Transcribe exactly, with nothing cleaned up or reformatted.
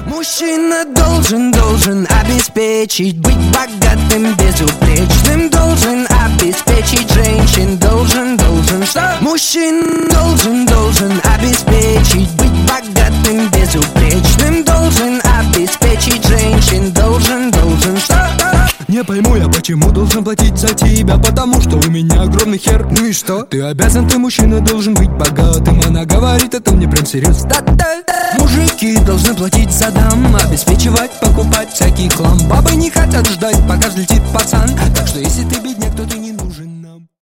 Мужчина должен, должен обеспечить, быть богатым, безупречным. Должен обеспечить женщин, должен, должен что? Мужчина должен, должен обеспечить, быть богатым, безупречным. Должен обеспечить женщин, должен, должен что? Не пойму я, почему должен платить за тебя, потому что у меня огромный хер. Ну и что? Ты обязан, ты мужчина, должен быть богатым. Она говорит, это мне прям серьезно. Мужики должны платить за дам, обеспечивать, покупать всякий хлам. Бабы не хотят ждать, пока взлетит пацан. Так что если ты бедняк, то ты не нужен.